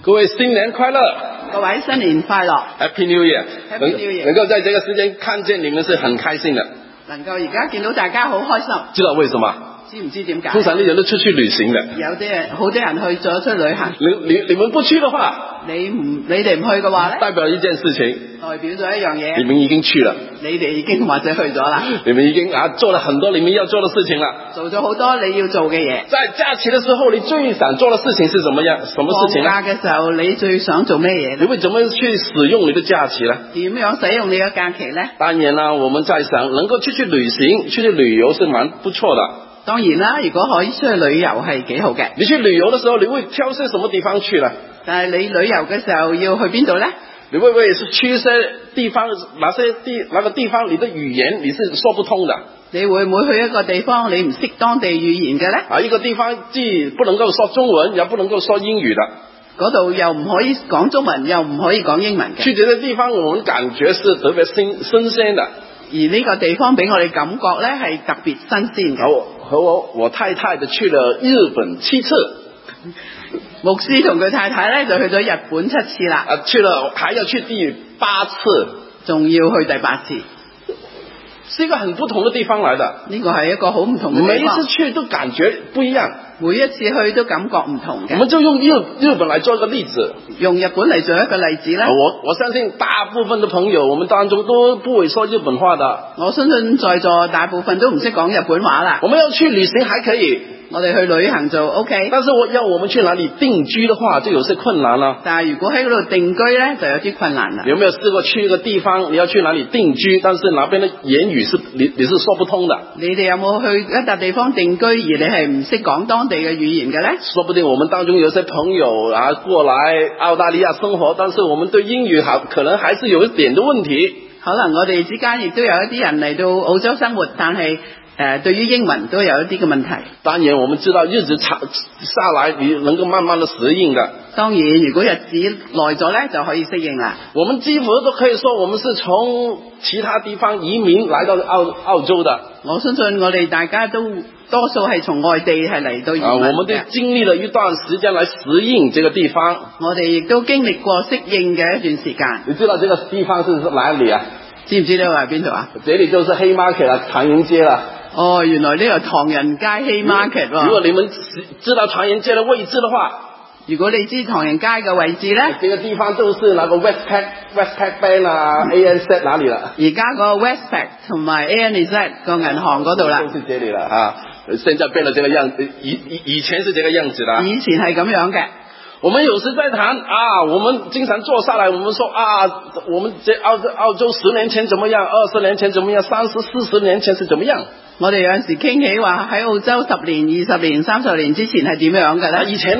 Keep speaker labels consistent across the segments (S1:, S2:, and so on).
S1: 各位新年快樂！
S2: 各位新年快樂
S1: Happy New Year！
S2: Happy New Year！
S1: 能夠在這個時間看見你們是很開心的。
S2: 能夠而家見到大家好開心。
S1: 知道為什麼？
S2: 知唔知點解？
S1: 通常啲人都出去旅行嘅。
S2: 有啲人好多人去咗出去旅行。
S1: 你們不去的話，
S2: 你哋唔去嘅話咧，
S1: 代表一件事情，
S2: 代表咗一樣嘢。
S1: 你們已經去了，
S2: 你哋已經或者去咗啦。
S1: 你們已經做了很多你們要做的事情了。
S2: 做咗好多你要做嘅嘢。
S1: 在假期的時候，你最想做的事情是什麼樣？什麼事情呢？
S2: 放假嘅時候，你最想做咩嘢？
S1: 你會怎麼去使用你的假期呢？
S2: 點樣使用你嘅假期呢？
S1: 當然啦，我們在想能夠出去旅行、出去旅遊是蠻不錯的。
S2: 當然啦，如果可以出去旅遊係幾好嘅。
S1: 你去旅遊的時候，你會挑些什麼地方去呢？
S2: 但係你旅遊嘅時候要去邊度呢？
S1: 你會不會是去一些地方，那個地方你的語言你是說不通的？
S2: 你會唔會去一個地方你唔識當地語言嘅呢？
S1: 一個地方既不能夠說中文，也不能夠說英語的。
S2: 嗰度又唔可以講中文，又唔可以講英文嘅。
S1: 去這個地方，我們感覺是特別新鮮的。
S2: 而呢個地方俾我哋感覺呢係特別新鮮嘅。
S1: 和我太太就去了日本7次。
S2: 牧師同佢太太呢就去咗日本7次啦。
S1: 去了還要去第8次，
S2: 仲要去第8次。
S1: 是一個很不同的地方來的。
S2: 呢個係一個好唔同嘅地方。
S1: 每一次去都感覺不一樣。
S2: 每一次去都感覺唔同嘅。
S1: 我們就用日本來做一個例子。
S2: 用日本嚟做一個例子呢。
S1: 我相信大部分的朋友，我們當中都不會說日本話的。
S2: 我相信在座大部分都唔識講日本話啦。
S1: 我們要去旅行還可以。
S2: 我哋去旅行就 OK，
S1: 但是我們去哪裡定居的話，就有些困難啦。
S2: 但係如果喺嗰度定居呢，就有啲困難啦。
S1: 有沒有試過去一個地方，你要去哪裡定居，但是那邊的言語是你是說不通的？
S2: 你哋有冇去一笪地方定居，而你係唔識講當地嘅語言嘅呢？
S1: 說不定我們當中有些朋友過來澳大利亞生活，但是我們對英語可能還是有一點的問題。
S2: 可能我哋之間亦都有一啲人嚟到澳洲生活，但係對於英文都有一啲嘅問題。
S1: 當然我們知道日子長下來你能夠慢慢的適應的。
S2: 當然如果日子耐咗呢，就可以適應啦。
S1: 我們幾乎都可以說我們是從其他地方移民來到澳洲的。
S2: 我相信我哋大家都多數係從外地係嚟到移民嘅。
S1: 我們都經歷了一段時間來適應這個地方。
S2: 我哋亦都經歷過適應嘅一段時間。
S1: 你知道這個地方是哪裏啊？
S2: 知唔知道係邊度啊？
S1: 這裏就是黑 market 啦，唐人街啦。
S2: 哦，原來呢個唐人街黑 market 喎。
S1: 如果你們知道唐人街的位置的話，
S2: 如果你知唐人街嘅位置呢，
S1: 這個地方就是那個 Westpac Bank 啊，ANZ 哪裏啦？
S2: 而家個 Westpac 同埋 ANZ 個銀行嗰度啦。
S1: 就是這裏了啊，現在變了這個樣子，以前是這個樣子的。
S2: 以前係咁樣嘅。
S1: 我們有時在談我們經常坐下來，我們說我們在澳洲10年前怎麼樣，20年前怎麼樣，30、40年前是怎麼樣。
S2: 我哋有陣時傾起話喺澳洲10年、20年、30年之前係點樣嘅咧？
S1: 以前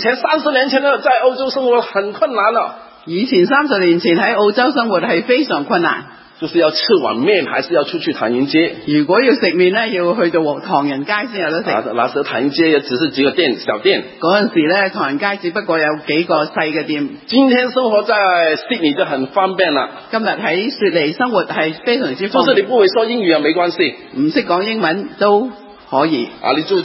S1: 30年前呢，在澳洲生活很困難了。
S2: 以前30年前喺澳洲生活係非常困難。
S1: 就是要吃碗麵，還是要出去唐人街？
S2: 如果要食麵呢，要去到唐人街先有得食。
S1: 那時候唐人街也只是幾個店小店。
S2: 嗰陣時呢，唐人街只不過有幾個細嘅店。
S1: 今天生活在悉尼就很方便啦。
S2: 今日喺雪梨生活係非常之方便。
S1: 就是你不會說英語也沒關係，
S2: 唔識講英文都可以。
S1: 你住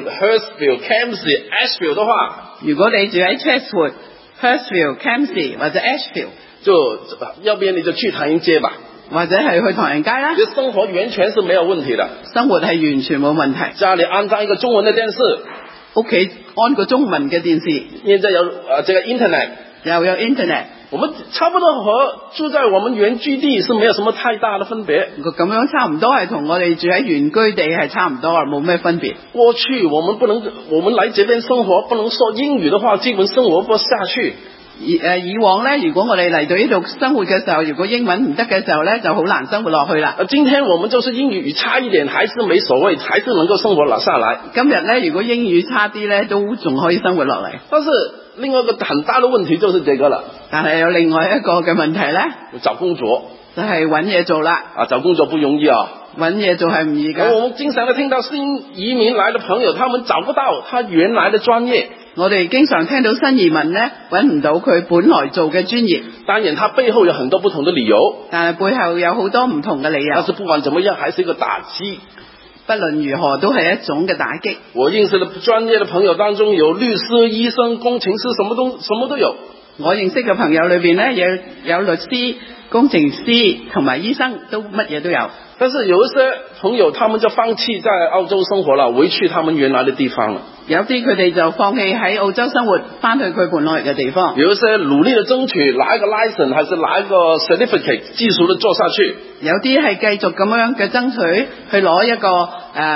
S1: Chatswood、Hurstville、Campsie、Ashfield 的話，
S2: 如果你住喺 Chatswood、Hurstville、Campsie 或者 Ashfield，
S1: 就要不然你就去唐人街吧。
S2: 或者係去唐人街啦。
S1: 生活完全是沒有問題的，
S2: 生活係完全冇問題。
S1: 家裏安裝一個中文的電視，
S2: 屋企安個中文嘅電視，
S1: 現在有這個 internet，
S2: 又有 internet，
S1: 我們差不多和住在我們原居地是沒有什麼太大的分別。
S2: 咁樣差唔多係同我哋住喺原居地係差唔多，冇咩分別。
S1: 過去我們來這邊生活，不能說英語的話，基本生活不下去。
S2: 以往呢，如果我哋嚟到呢度生活嘅時候，如果英文唔得嘅時候呢，就好難生活落去啦。
S1: 今天我們就是英語差一點，還是沒所謂，還是能夠生活下來。
S2: 今日呢，如果英語差啲呢，都仲可以生活落嚟。
S1: 但是另外一個很大的問題就是這個了。
S2: 但係有另外一個嘅問題呢，
S1: 找工作
S2: 就係揾嘢做啦。
S1: 找工作不容易啊。
S2: 揾嘢做係唔易㗎。
S1: 我們經常都聽到新移民來的朋友，他們找不到他原來的專業。
S2: 我哋經常聽到新移民呢，揾唔到佢本來做嘅專業。
S1: 當然，他背後有很多不同的理由。
S2: 但係背後有好多唔同嘅理由。
S1: 但是不管怎麼樣，還是一個打擊。
S2: 不論如何都係一種嘅打擊。
S1: 我認識的專業的朋友當中有律師、醫生、工程師，什麼都有。
S2: 我認識嘅朋友裏邊呢，有律師、工程師同埋醫生，都乜嘢都有。
S1: 但是有一些朋友，他們就放棄在澳洲生活了，回去他們原來的地方了。
S2: 有啲佢哋就放棄喺澳洲生活，翻去佢本來嘅地方。
S1: 有一些努力的爭取拿一個 license，還是拿一個 certificate，繼續的做下去。
S2: 有啲係繼續咁樣嘅爭取，去攞一個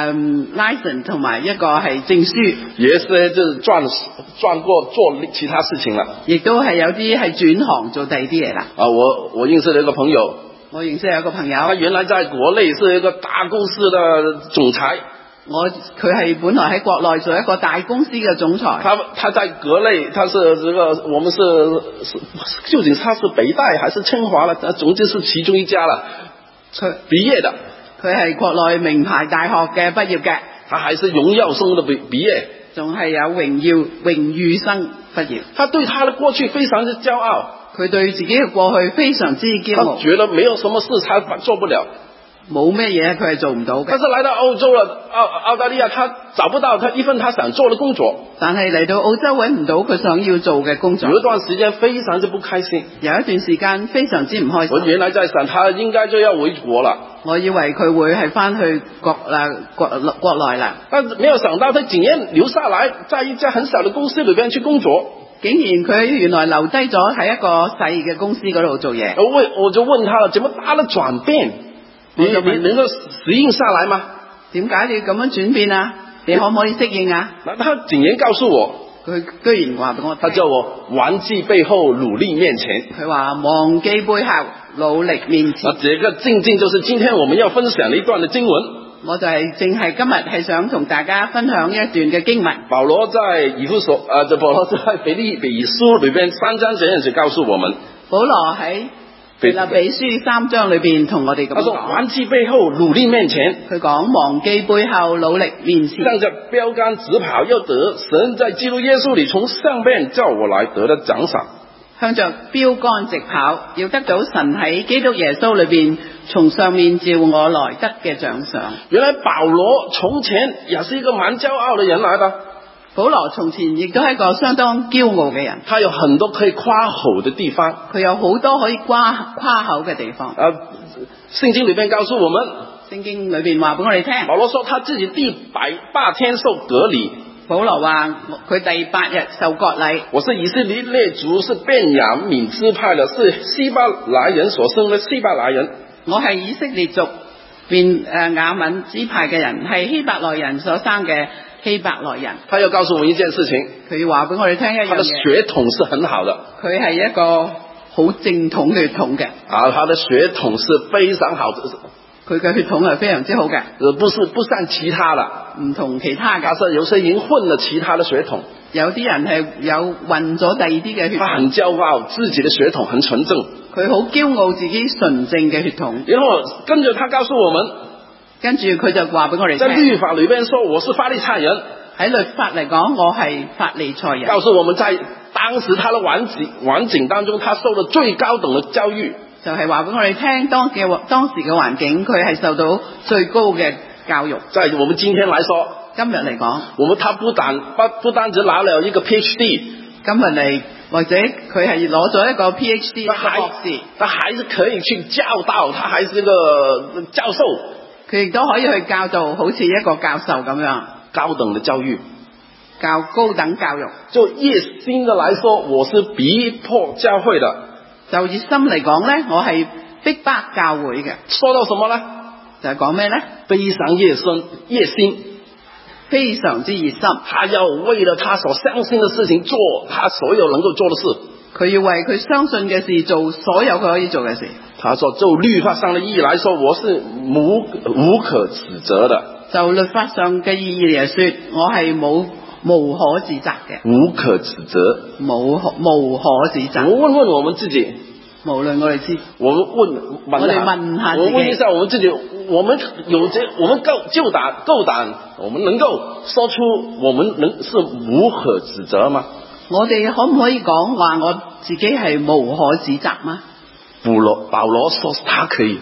S2: license 同埋一個係證書。
S1: 有一些就是轉過做其他事情了。
S2: 亦都係有啲係轉行做第二啲嘢啦。
S1: 我認識了一個朋友。
S2: 我認識有一個朋友，
S1: 他原來在國內是一個大公司的總裁。
S2: 佢係本來喺國內做一個大公司嘅總裁。
S1: 他在國內，他是這個我們是究竟他是北大還是清華了？總之是其中一家了。畢業的，
S2: 佢係國內名牌大學嘅畢業嘅。
S1: 他還是榮耀生的畢業，
S2: 仲係有榮譽生畢業。
S1: 他對他的過去非常之驕傲。
S2: 佢對自己嘅過去非常之驕傲。
S1: 他覺得沒有什麼事他做不了。
S2: 冇咩嘢佢係做唔到嘅。
S1: 但是來到澳洲了，澳大利亞，他找不到一份他想做的工作。
S2: 但係嚟到澳洲揾唔到佢想要做嘅工作。
S1: 有一段時間非常之不開心。
S2: 有一段時間非常之唔開心。
S1: 我原來在想，他應該就要回國了。
S2: 我以為佢會係翻去國內啦。
S1: 但沒有想到，他竟然留下來，在一家很小的公司裏邊去工作。
S2: 竟然佢原來留低咗喺一個細嘅公司嗰度做嘢。
S1: 我就問他了，怎麼大的轉變？你能夠適應下來嗎？
S2: 點解你咁樣轉變啊？你可唔可以適應啊？
S1: 他竟然告訴我，
S2: 佢居然話俾我聽，
S1: 他叫我忘記背後，努力面前。
S2: 佢話忘記背後，努力面前。
S1: 這個正就是今天我們要分享的一段的經文。
S2: 我就係淨係今日係想同大家分享一段嘅經文。
S1: 保羅在保羅在腓立比書裏邊3章這樣子告訴我們。
S2: 保羅喺腓立比書3章裏邊同我哋咁講。他說
S1: 忘記背後，努力面前。
S2: 佢講忘記背後，努力面前。
S1: 向着標杆直跑，要得神在基督耶穌裏從上面叫我來得的獎賞。
S2: 向着標杆直跑，要得到神喺基督耶穌裏邊從上面召我來得嘅獎賞。
S1: 原來保羅從前也是一個蠻驕傲的人來的。
S2: 保羅從前亦都係一個相當驕傲嘅人。
S1: 他有很多可以誇口的地方。
S2: 佢有好多可以誇口嘅地方。
S1: 聖經裏邊告訴我們，
S2: 聖經裏邊話俾我哋聽，
S1: 保羅說他自己第8天受割禮。保羅話
S2: 佢第8日受割禮。
S1: 我是以色列列族，是便雅憫支派的，是希伯來人所生的希伯來人。
S2: 我係以色列族便雅憫支派嘅人，係希伯來人所生嘅希伯來人。
S1: 他又告訴我們一件事情，
S2: 佢話俾我哋聽一樣嘢，
S1: 他的血統是很好的，
S2: 佢係一個好正統嘅血統嘅。
S1: 他的血統是非常好的。
S2: 佢嘅血統係非常之好嘅，
S1: 不像其他的，
S2: 唔同其他嘅。
S1: 但是有些人混了其他的血統，
S2: 有啲人係有混咗第二啲嘅血統。
S1: 他很驕傲，自己的血統很純正。
S2: 佢好驕傲自己純正嘅血統。
S1: 然後跟住他告訴我們，
S2: 跟住佢就話俾我哋聽，
S1: 在律法裏邊說我是法利賽人。
S2: 喺律法嚟講，我係法利賽人。
S1: 告訴我們在當時他的環境當中，他受了最高等的教育。就係話俾我哋聽，當時嘅環境，佢係受到最高嘅教育。在我們今天來說，
S2: 今日嚟講，
S1: 他不單止拿了一個 PhD，
S2: 今日嚟或者佢係攞咗一個 PhD 博士，
S1: 他還是可以去教導，他還是一個教授，
S2: 佢亦都可以去教導，好似一個教授咁樣。
S1: 高等的教育，
S2: 教高等教育。
S1: 就熱心的來說，我是逼迫教會的。
S2: 就熱心嚟講呢，我係逼迫教會嘅。
S1: 說到什麼呢？
S2: 就係講咩呢？
S1: 非常熱心，
S2: 非常之熱心。
S1: 他要為了他所相信的事情做他所有能夠做的事。
S2: 佢要為佢相信嘅事做所有佢可以做嘅事。
S1: 他說就律法上的意義來說，我是無可指責的。
S2: 就律法上嘅意義嚟說，我係無可指責嘅。
S1: 無可指責，
S2: 無可指責。
S1: 我問我們自己，
S2: 無論我哋知，
S1: 我哋問下自己，我問一下我們自己，我們夠膽，我們能夠說出我們是無可指責嗎？
S2: 我哋可唔可以講話我自己係無可指責嗎？
S1: 保羅說他可以。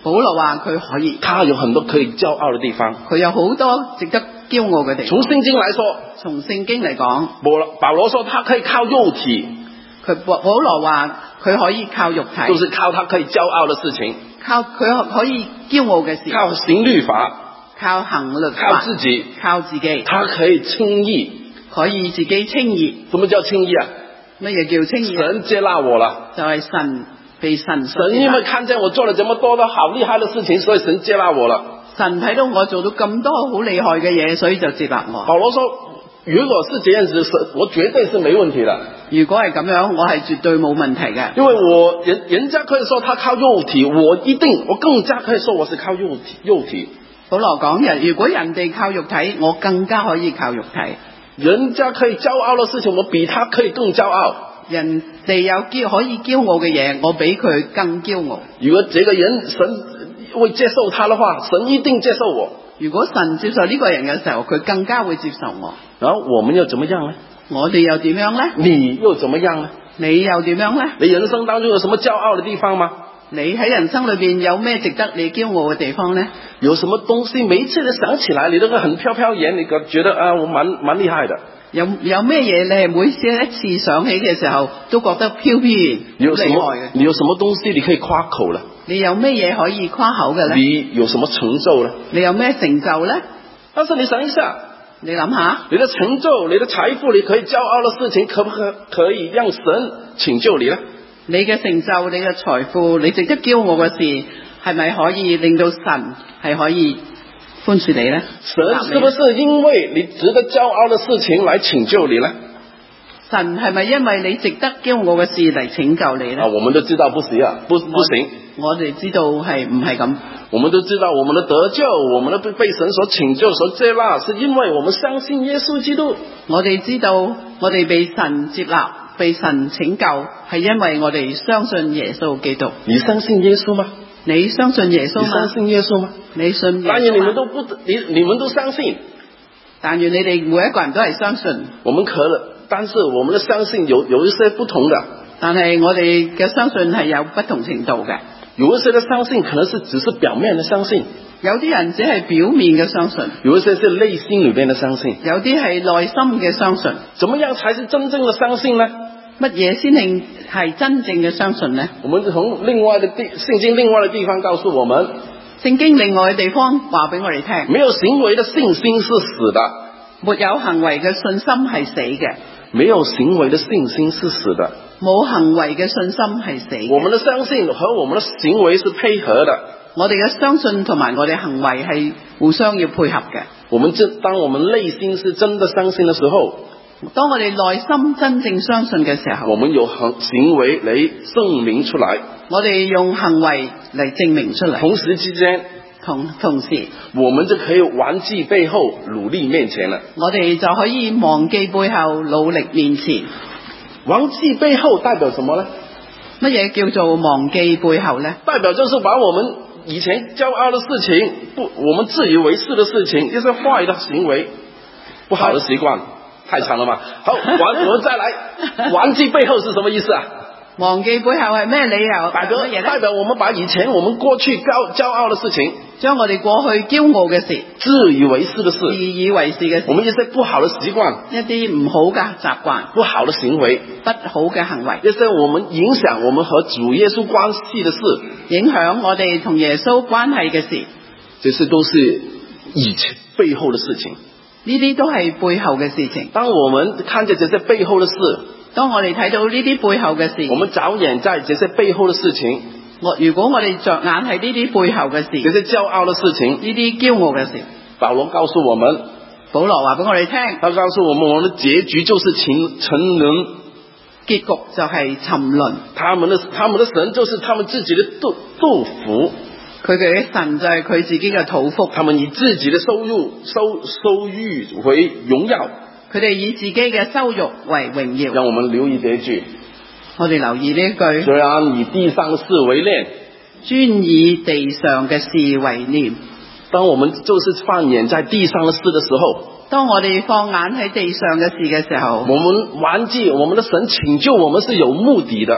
S2: 保羅話佢可以，
S1: 他有很多可以驕傲的地方，
S2: 佢有好多值得驕傲嘅地方。
S1: 從聖經來說，
S2: 從聖經嚟講，
S1: 保羅說他可以靠肉體，
S2: 保羅話佢可以靠肉體，
S1: 就是靠他可以驕傲的事情，
S2: 靠佢可以驕傲嘅事，
S1: 靠行律法，
S2: 靠行律法，
S1: 靠自己，他可以稱義，
S2: 可以自己稱義。
S1: 什麼叫稱義啊？
S2: 乜嘢叫稱義？
S1: 神接納我了，
S2: 就係神被神
S1: 因為看見我做了這麼多的好厲害的事情，所以神接納我了。
S2: 神睇到我做到咁多好厲害嘅嘢，所以就接納我。
S1: 保羅說，如果是這樣子，我絕對是沒問題的。
S2: 如果係咁樣，我係絕對冇問題嘅。
S1: 因為人家可以說他靠肉體，我更加可以說我是靠肉體。
S2: 保羅講如果人哋靠肉體，我更加可以靠肉體。
S1: 人家可以驕傲的事情，我比他可以更驕傲。
S2: 人哋有可以驕傲嘅嘢，我比佢更驕傲。
S1: 如果這個人神會接受他的話，神一定接受我。
S2: 如果神接受呢個人嘅時候，佢更加會接受我。
S1: 然後我們又怎麼樣呢？
S2: 我哋又點樣呢？
S1: 你又怎麼樣呢？
S2: 你又點樣呢？
S1: 你人生當中有什麼驕傲的地方嗎？
S2: 你喺人生裏邊有咩值得你驕傲嘅地方呢？
S1: 有什麼東西每一次你想起來，你都會很飄飄然，你覺得我蠻厲害的。有
S2: 咩嘢你係每一次想起嘅時候都覺得飄飄然厲害嘅？
S1: 你有什麼東西你可以誇口呢？
S2: 你有咩嘢可以誇口嘅呢？
S1: 你有什麼成就呢？
S2: 你有咩成就呢？
S1: 但是你想一下，
S2: 你諗下，
S1: 你的成就、你的財富、你可以驕傲的事情，可以讓神拯救你呢？
S2: 你嘅成就、你嘅財富、你值得驕傲嘅事，係咪可以令到神係可以寬恕你呢？
S1: 神是不是因為你值得驕傲的事情來拯救你呢？
S2: 神係咪因為你值得驕傲嘅事嚟拯救你呢？
S1: 我們都知道不行，不行。
S2: 我哋知道係唔係咁。
S1: 我們都知道我們的得救，我們的被神所拯救、所接納，是因為我們相信耶穌基督。
S2: 我哋知道我哋被神接納、被神拯救，係因為我哋相信耶穌基督。
S1: 你相信耶穌嗎？
S2: 你相信耶穌嗎？
S1: 你相信耶穌嗎？
S2: 你信耶穌嗎？
S1: 當然你們都相信。
S2: 但願你哋每一個人都係相信。
S1: 但是我們的相信有一些不同的。
S2: 但係我哋嘅相信係有不同程度嘅。
S1: 有一些的相信可能是只是表面的相信，
S2: 有啲人只係表面嘅相信，
S1: 有一些是內心裏邊的相信，
S2: 有啲係內心嘅相信。
S1: 怎麼樣才是真正的相信呢？
S2: 乜嘢先係真正嘅相信呢？
S1: 我們從聖經另外的地方告訴我們，
S2: 聖經另外嘅地方話俾我哋聽，
S1: 沒有行為的信心是死的，
S2: 沒有行為嘅信心係死嘅。
S1: 沒有行為的信心是死的，
S2: 冇行為嘅信心係死嘅。
S1: 我們的相信和我們的行為是配合的，
S2: 我哋嘅相信同埋我哋行為係互相要配合嘅。
S1: 當我們內心是真的相信的時候，
S2: 當我哋內心真正相信嘅時候，
S1: 我們有行為來證明出來，
S2: 我哋用行為嚟證明出嚟。
S1: 同時之間，
S2: 同時，
S1: 我們就可以忘記背後，努力面前了。
S2: 我哋就可以忘記背後，努力面前。
S1: 忘記背後代表什麼呢？
S2: 乜嘢叫做忘記背後呢？
S1: 代表就是把我們以前驕傲的事情，我們自以為是的事情，一些壞的行為，不好的習慣，太長了嘛。好，我們再來，忘記背後是什麼意思啊？
S2: 忘記背後係咩理由？
S1: 代表我們把以前我們過去驕傲的事情，
S2: 將我哋過去驕傲嘅事、
S1: 自以為是的事、
S2: 自以為是嘅事，
S1: 我們一些不好的習慣、
S2: 一啲唔好嘅習慣、
S1: 不好的行為、
S2: 不好嘅行為，
S1: 一些我們影響我們和主耶穌關係的事，
S2: 影響我哋同耶穌關係嘅事，
S1: 這些都是以前背後的事情。
S2: 呢啲都係背後嘅事情。
S1: 當我們看見這些背後的事，
S2: 當我哋睇到呢啲背後嘅事，
S1: 我們着眼在這些背後的事情。
S2: 如果我哋着眼喺呢啲背後嘅事，
S1: 這些驕傲的事情，
S2: 呢啲驕傲嘅事，
S1: 保羅告訴我們，
S2: 保羅話俾我哋聽，
S1: 他告訴我們，我們的結局就是沉淪，
S2: 結局就係沉淪。他們
S1: 的神就是他們自己的肚腹，
S2: 佢嘅神就係佢自己嘅肚腹。
S1: 他們以自己的收益為榮耀。
S2: 佢哋以自己嘅羞辱為榮耀。
S1: 讓我們留意這一句，
S2: 我哋留意呢一句。
S1: 雖然以地上的事為念，
S2: 專以地上嘅事為念。
S1: 當我們就是放眼在地上的事的時候，
S2: 當我哋放眼喺地上嘅事嘅時候，
S1: 我們忘記我們的神拯救我們是有目的的。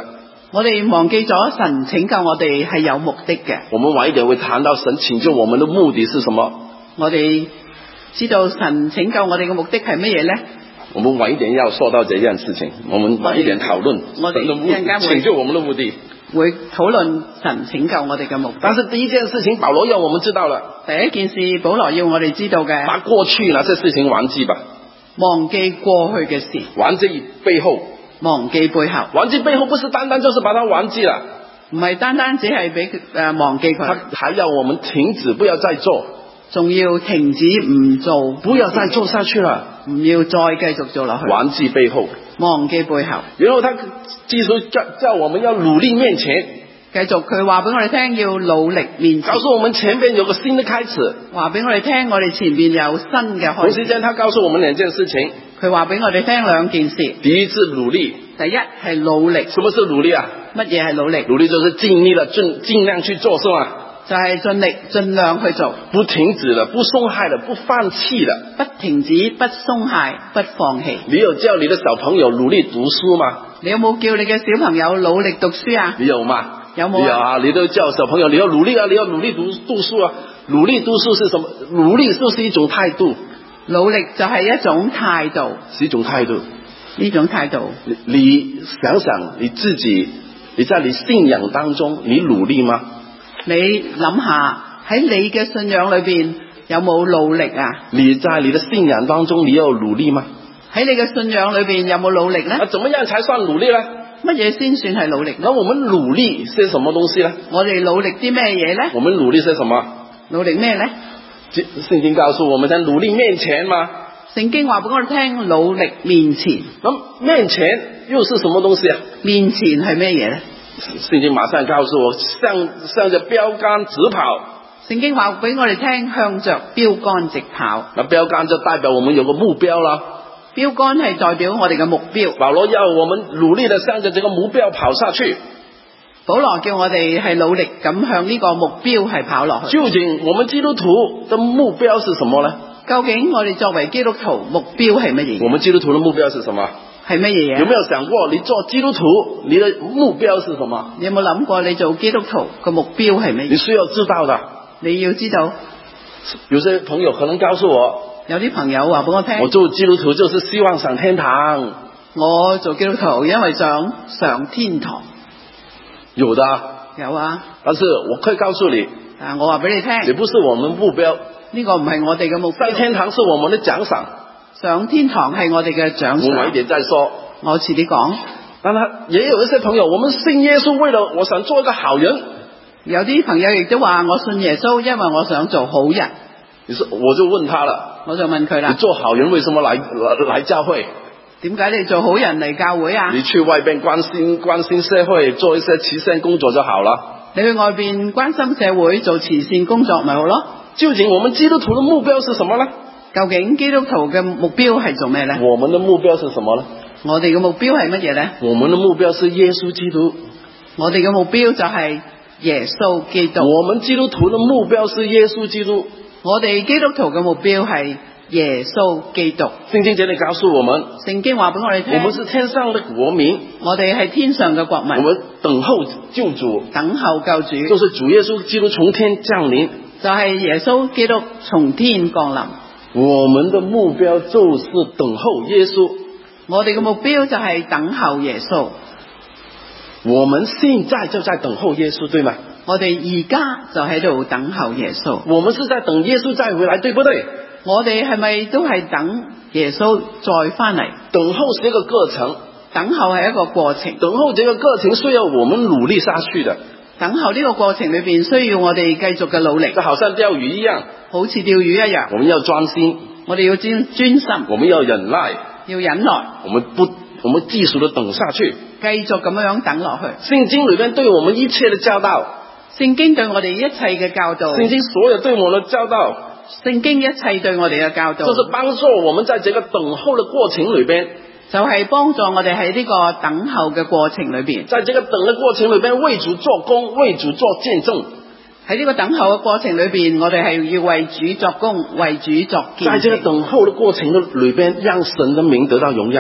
S2: 我哋忘記咗神拯救我哋係有目的嘅。
S1: 我們晚一點會談到神拯救我們的目的是什麼。
S2: 我哋知道神拯救我哋嘅目的係乜嘢呢？
S1: 我們晚一點要說到這件事情，我們晚一點討論神的目的，拯救我們的目的。
S2: 會討論神拯救我哋嘅目的。
S1: 但是第一件事情，保羅要我們知道了。
S2: 第一件事，保羅要我哋知道嘅，
S1: 把過去那些事情忘記吧。
S2: 忘記過去嘅事，
S1: 忘記背後，
S2: 忘記背後。
S1: 忘記背後不是單單就是把它忘記了，
S2: 唔係單單只係俾忘記佢，
S1: 他還要我們停止，不要再做。
S2: 仲要停止唔做，
S1: 不要再做下去了，
S2: 唔要再繼續做落去。
S1: 忘記背後，
S2: 忘記背後。
S1: 然後他繼續叫我們要努力面前，
S2: 繼續佢話俾我哋聽要努力面前，
S1: 告訴我們前邊有個新的開始。
S2: 話俾我哋聽我哋前邊有新嘅開始。
S1: 同時間他告訴我們兩件事情，
S2: 佢話俾我哋聽兩件事。
S1: 第一是努力，
S2: 第一係努力。
S1: 什麼是努力啊？
S2: 乜嘢係努力？
S1: 努力就是盡力了，盡量去做，是嗎？
S2: 就係盡力盡量去做，
S1: 不停止了，不鬆懈了，不放棄了，
S2: 不停止，不鬆懈，不放棄。
S1: 你有叫你的小朋友努力讀書嗎？
S2: 你有冇叫你嘅小朋友努力讀書啊？
S1: 你有嗎？
S2: 有冇啊？
S1: 有啊，你都叫小朋友你要努力啊，你要努力讀書啊。努力讀書是什麼？努力就是一種態度，
S2: 努力就係一種態度，
S1: 是一種態度。
S2: 呢種態度，
S1: 你想想你自己，你在你信仰當中你努力嗎？
S2: 你諗下喺你嘅信仰裏邊有冇努力啊？
S1: 你在你的信仰當中你有努力嗎？
S2: 喺你嘅信仰裏邊有冇努力呢？
S1: 怎麼樣才算努力呢？
S2: 乜嘢先算係努力？
S1: 那我們努力些什麼東西呢？
S2: 我哋努力啲咩嘢呢？
S1: 我們努力些什麼？
S2: 努力咩呢？
S1: 聖經告訴我們在努力面前嘛。
S2: 聖經話俾我哋聽，努力面前。
S1: 咁面前又是什麼東西啊？
S2: 面前係咩嘢呢？
S1: 聖經馬上告訴我，向着標杆直跑。
S2: 聖經話俾我哋聽，向着標杆直跑。
S1: 那標杆就代表我們有個目標啦。
S2: 標杆係代表我哋嘅目標。
S1: 保羅要我們努力地向着這個目標跑下去。
S2: 保羅叫我哋係努力咁向呢個目標係跑落去。
S1: 究竟我們基督徒的目標是什麼呢？
S2: 究竟我哋作為基督徒目標係乜嘢？
S1: 我們基督徒的目標是什麼？
S2: 係乜嘢？
S1: 有沒有想過你做基督徒你的目標是什麼？
S2: 你有冇諗過你做基督徒嘅目標係乜嘢？
S1: 你需要知道的。
S2: 你要知道。
S1: 有些朋友可能告訴我，
S2: 有啲朋友話俾我聽，
S1: 我做基督徒就是希望上天堂。
S2: 我做基督徒因為想上天堂。
S1: 有的。
S2: 有啊。但
S1: 是我可以告訴你，
S2: 我話俾你聽，
S1: 這不是我們目標。
S2: 呢個唔係我哋嘅目標。
S1: 上天堂是我們的獎賞。
S2: 上天堂係我哋嘅獎賞。
S1: 我晚一點再說。
S2: 我遲啲講。
S1: 當然也有一些朋友，我們信耶穌為了我想做一個好人。
S2: 有啲朋友亦都話我信耶穌，因為我想做好人。
S1: 我就問他了，
S2: 我就問佢啦，
S1: 你做好人為什麼來教會？
S2: 點解你做好人嚟教會啊？
S1: 你去外邊關心社會，做一些慈善工作就好了。
S2: 你去外邊關心社會，做慈善工作咪好咯？
S1: 究竟我們基督徒的目標是什麼呢？
S2: 究竟基督徒嘅目標係做咩呢？
S1: 我們的目標是什麼呢？
S2: 我哋嘅目標係乜嘢呢？
S1: 我們的目標是耶穌基督。
S2: 我哋嘅目標就係耶穌基督。
S1: 我們基督徒的目標是耶穌基督。
S2: 我哋基督徒嘅目標係耶穌基督。
S1: 聖經這裏告訴我們，
S2: 聖經話俾我哋聽，
S1: 我們是天上的國民，
S2: 我哋係天上嘅國民，
S1: 我們等候救主，
S2: 等候救主，
S1: 就是主耶穌基督從天降臨，
S2: 就係耶穌基督從天降臨。
S1: 我們的目標就是等候耶穌，
S2: 我哋嘅目標就係等候耶穌。
S1: 我們現在就在等候耶穌，對嗎？
S2: 我哋而家就喺度等候耶穌。
S1: 我們是在等耶穌再回來，對不對？
S2: 我哋係咪都係等耶穌再翻嚟？
S1: 等候是一個過程，
S2: 等候係一個過程，
S1: 等候這個過程需要我們努力下去的。
S2: 等候呢個過程裏邊需要我哋繼續嘅努力，
S1: 就好像釣魚一樣，
S2: 好似釣魚一樣。
S1: 我們要專心，
S2: 我哋要專心，
S1: 我們要忍耐，
S2: 要忍耐。
S1: 我們繼續的等下去，
S2: 繼續咁樣等落去。
S1: 聖經裏面對我們一切的教導，
S2: 聖經對我哋一切嘅教導，
S1: 聖經所有對我們的教導，
S2: 聖經一切對我哋嘅教導，
S1: 就是幫助我們在這個等候的過程裏邊，
S2: 就係幫助我哋喺呢個等候嘅過程裏邊，
S1: 在這個等的過程裏邊為主做工，為主做見證。
S2: 喺呢個等候嘅過程裏邊，我哋係要為主作工，為主作見證。
S1: 在這個等候的過程裏邊，讓神的名得到榮耀。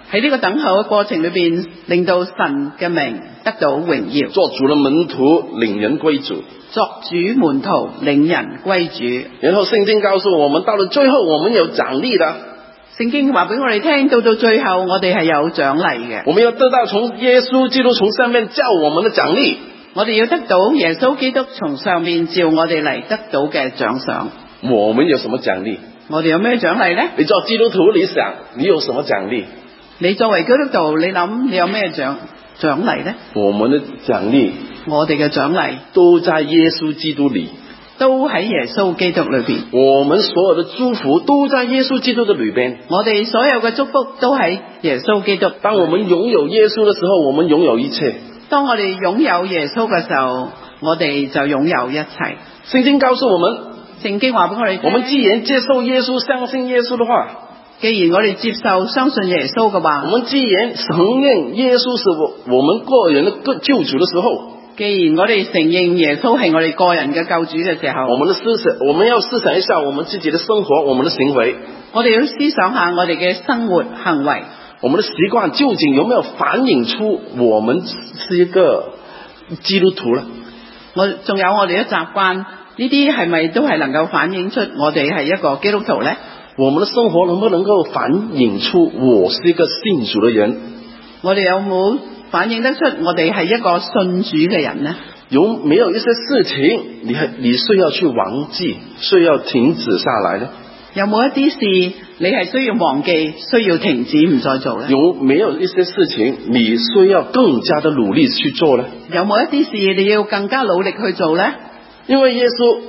S2: 喺呢個等候嘅過程裏邊，令到神嘅名得到榮耀。
S1: 做主的門徒，領人歸主。
S2: 作主門徒，領人歸主。
S1: 然後聖經告訴我們，到了最後，我們有獎勵的。
S2: 聖經話俾我哋聽，到最後，我哋係有獎勵嘅。
S1: 我們要得到從耶穌基督從上面叫我們的獎勵。
S2: 我哋要得到耶穌基督從上面召我哋嚟得到嘅獎賞。
S1: 我們有什麼獎勵？
S2: 我哋有咩獎勵呢？
S1: 你做基督徒，你想你有什麼獎勵？
S2: 你作為基督徒，你諗你有咩獎勵呢？
S1: 我們的獎勵，
S2: 我哋嘅獎勵
S1: 都在耶穌基督裏，
S2: 都喺耶穌基督裏邊。
S1: 我們所有的祝福都在耶穌基督的裏邊。
S2: 我哋所有嘅祝福都喺耶穌基督。
S1: 當我們擁有耶穌的時候，我們擁有一切。
S2: 當我哋擁有耶穌嘅時候，我哋就擁有一切。
S1: 聖經告訴我們，
S2: 聖經話俾我哋聽，
S1: 我們既然接受耶穌，相信耶穌的話，
S2: 既然我哋接受相信耶穌嘅話，
S1: 我們既然承認耶穌是我們個人的救主的時候，
S2: 既然我哋承認耶穌係我哋個人嘅救主嘅時候，
S1: 我們要思想一下我們自己的生活，我們的行為。
S2: 我哋要思想下我哋嘅生活行為，
S1: 我們的習慣究竟有沒有反映出我們是一個基督徒呢？
S2: 仲有我哋嘅習慣，呢啲係咪都係能夠反映出我哋係一個基督徒呢？
S1: 我們的生活能不能夠反映出我是一個信主的人？
S2: 我哋有冇反映得出我哋係一個信主嘅人呢？
S1: 有沒有一些事情你需要去忘記，需要停止下來呢？
S2: 有冇一啲事你係需要忘記，需要停止唔再做呢？
S1: 有沒有一些事情你需要更加的努力去做呢？
S2: 有冇一啲事你要更加努力去做呢？因為耶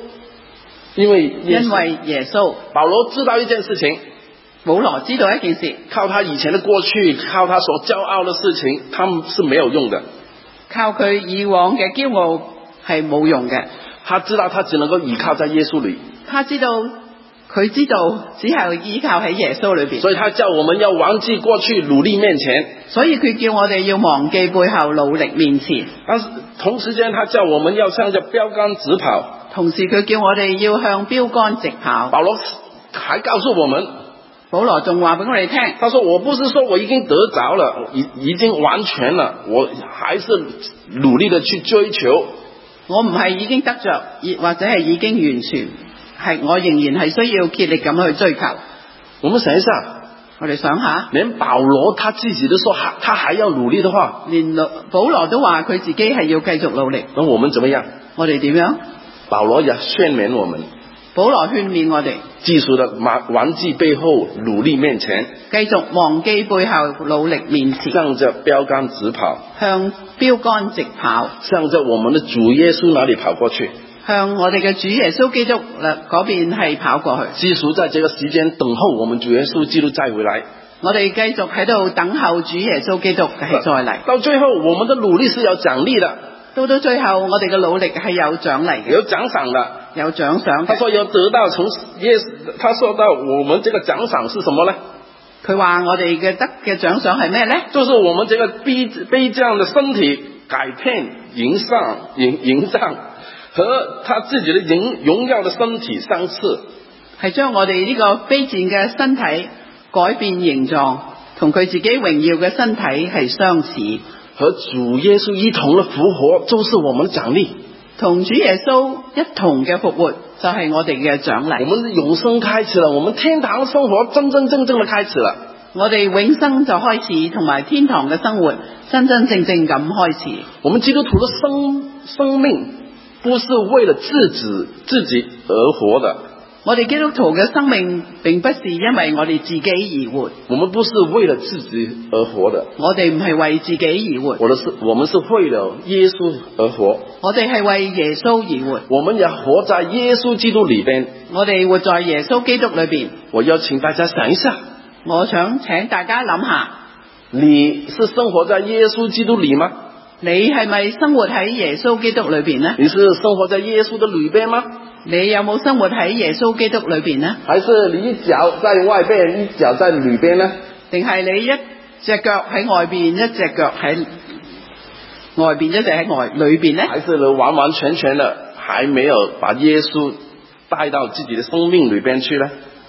S2: 穌，
S1: 保羅知道一件事情，
S2: 保羅知道一件事，
S1: 靠他以前的過去，靠他所驕傲的事情，他們是沒有用的。
S2: 靠佢以往嘅驕傲係冇用嘅。
S1: 他知道他只能夠依靠在耶穌裏。
S2: 佢知道只係依靠喺耶穌裏邊。
S1: 所以他叫我們要忘記過去，努力面前。
S2: 所以佢叫我哋要忘記背後，努力面前。
S1: 但是同時間，他叫我們要向着標杆直跑。
S2: 同時佢叫我哋要向標杆直跑。
S1: 保羅還告訴我們，
S2: 保羅仲話俾我哋聽，
S1: 他說我不是說我已經得着了，已經完全了，我還是努力的去追求。
S2: 我唔係已經得着，或者係已經完全，係我仍然係需要竭力咁去追求。
S1: 我們想一下，
S2: 我哋想下，
S1: 連保羅他自己都說他還要努力的話，
S2: 連保羅都話佢自己係要繼續努力。
S1: 那我們怎麼樣？
S2: 我哋點樣？
S1: 保羅也勸勉我們，
S2: 保羅勸勉我哋
S1: 繼續的忘記背後，努力面前，
S2: 繼續忘記背後，努力面前，
S1: 向着標杆直跑，
S2: 向標杆直跑，
S1: 向着我們的主耶穌那裏跑過去，
S2: 向我哋嘅主耶穌基督嗰邊係跑過去。
S1: 繼續在這個時間等候我們主耶穌基督再回來。
S2: 我哋繼續喺度等候主耶穌基督係再嚟。到
S1: 最後，我們的努力是有獎勵的。
S2: 到最後，我哋嘅努力係有獎勵嘅，
S1: 有獎賞的，
S2: 有獎賞。
S1: 他說有得到從耶穌，他說到我們這個獎賞是什麼呢？
S2: 佢話我哋嘅得嘅獎賞係咩呢？
S1: 就是我們這個卑賤的身體改變迎上和他自己的榮耀的身體相似，
S2: 係將我哋呢個卑賤嘅身體改變形狀，同佢自己榮耀嘅身體係相似。
S1: 和主耶穌一同的復活，就是我們的獎勵。
S2: 同主耶穌一同嘅復活，就係我哋嘅獎勵。
S1: 我們的永生開始了，我們天堂生活真真正正的開始了。
S2: 我哋永生就開始，同埋天堂嘅生活真真正正咁開始。
S1: 我們基督徒的生命不是為了自己而活的。我哋基督徒嘅生命並不是因為我哋自己而活，我們不是為了自己而活的。我哋唔係為自己而活，我們是為了耶穌而活。我哋係為耶穌而活，我們也活在耶穌基督裏邊。我哋活在耶穌基督裏邊。我要請大家想一下，我想請大家諗下，你是生活在耶穌基督裏嗎？你係咪生活喺耶穌基督裏邊呢？你是生活在耶穌的裏邊嗎？你有冇生活喺耶穌基督裏邊呢？還是你一腳在外邊，一腳在裏邊呢？定係你一隻腳喺外邊，一隻腳喺外邊，一隻喺裏邊呢？還是你完完全全的還沒有把耶穌帶到自己的生命裏邊去呢？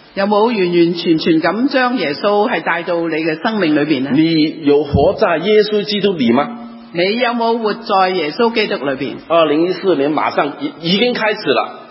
S2: 有冇完完全全咁將耶穌係帶到你嘅生命裏邊呢？
S1: 你有活在耶穌基督裏嗎？
S2: 你有冇活在耶穌基督裏邊
S1: ？2014年馬上已經開始了。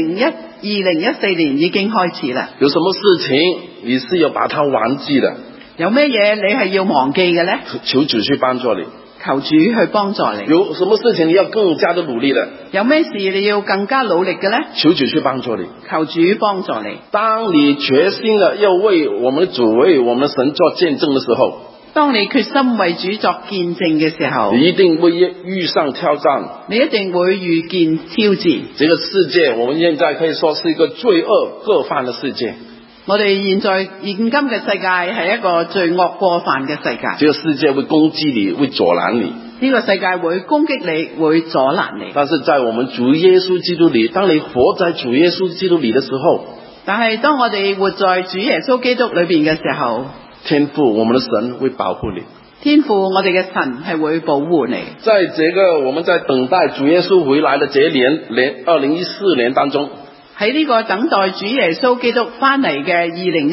S2: 2014年已經開始啦。
S1: 有什麼事情你是要把它忘記的？
S2: 有咩嘢你係要忘記嘅呢？
S1: 求主去幫助你。
S2: 求主去幫助你。
S1: 有什麼事情你要更加的努力的？
S2: 有咩事你要更加努力嘅呢？
S1: 求主去幫助你。
S2: 求主幫助你。
S1: 當你決心的要為我們的主、為我們的神做見證的時候，
S2: 當你決心為主作見證嘅時候，
S1: 你一定會遇上挑戰。
S2: 你一定會遇見挑戰。
S1: 這個世界，我們現在可以說是一個罪惡過犯的世界。
S2: 我哋現今嘅世界係一個罪惡過犯嘅世界。
S1: 這個世界會攻擊你，會阻攔你。
S2: 呢個世界會攻擊你，會阻攔你。
S1: 但是在我們主耶穌基督裏，當你活在主耶穌基督裏的時候，
S2: 但係當我哋活在主耶穌基督裏邊嘅時候，
S1: 天父我們的神會保護你。
S2: 天父我哋嘅神係會保護你。
S1: 在這個我們在等待主耶穌回來的這年2014年當中，
S2: 喺呢個等待主耶穌基督翻嚟嘅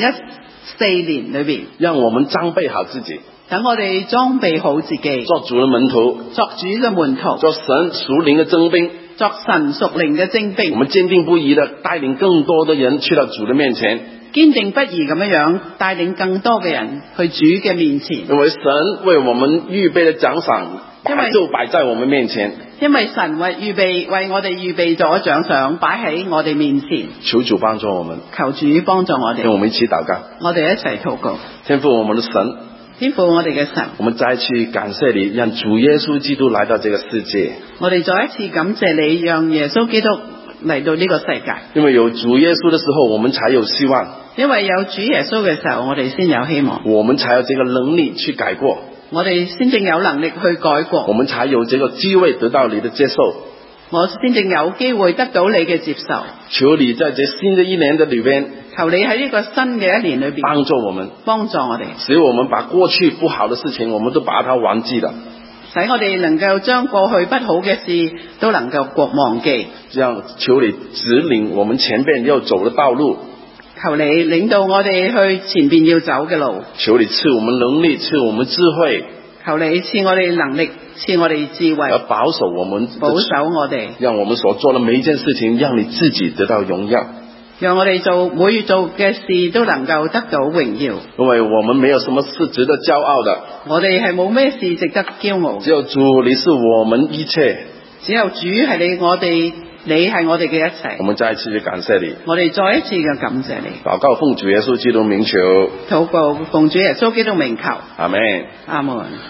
S2: 2014年裏邊，
S1: 讓我們裝備好自己，
S2: 等我哋裝備好自己，
S1: 做主的門徒，
S2: 作主嘅門徒，
S1: 做神屬靈的精兵，
S2: 作神屬靈嘅精兵。
S1: 我們堅定不移的帶領更多的人去到主的面前，
S2: 堅定不移咁樣帶領更多嘅人去主嘅面前。
S1: 因為神為我們預備的獎賞就擺在我們面前。
S2: 因為神為我哋預備咗獎賞擺喺我哋面前。
S1: 求主幫助我們，
S2: 求主幫助我哋。
S1: 讓我們一起禱告。
S2: 我哋一齊禱告。
S1: 天父我們的神，
S2: 天父我哋嘅神，
S1: 我們再一次感謝你，讓主耶穌基督來到這個世界。
S2: 我哋再一次感謝你，讓耶穌基督嚟到呢個世界。
S1: 因為有主耶穌的時候，我們才有希望。
S2: 因為有主耶穌嘅時候，我哋先有希望。
S1: 我們才有這個能力去改過。
S2: 我哋先正有能力去改過。
S1: 我們才有這個機會得到你的接受。
S2: 我先正有機會得到你嘅接受。
S1: 求你在這新的一年的裏邊，
S2: 求你喺呢個新嘅一年裏邊
S1: 幫助我們，使我們把過去不好的事情，我們都把它忘記了。
S2: 使我哋能夠將過去不好嘅事都能夠忘記。
S1: 這樣求你指領我們前邊要走的道路。
S2: 求你領導我哋去前邊要走嘅路。
S1: 求你賜我們能力，賜我們智慧。
S2: 求你賜我哋能力，賜我哋智慧。
S1: 而保守我們，
S2: 保守我哋，
S1: 讓我們所做的每一件事情，讓你自己得到榮耀。
S2: 讓我哋每月做嘅事都能夠得到榮耀。
S1: 因為我們沒有什麼事值得驕傲的。
S2: 我哋係冇咩事值得驕傲。
S1: 只有主，你是我們一切。
S2: 只有主係你係我哋嘅一切。
S1: 我們再一次感謝你。
S2: 我哋再一次嘅感謝你。
S1: 禱告奉主耶穌基督名求。
S2: 禱告奉主耶穌基督名求。
S1: 阿們。
S2: 阿們。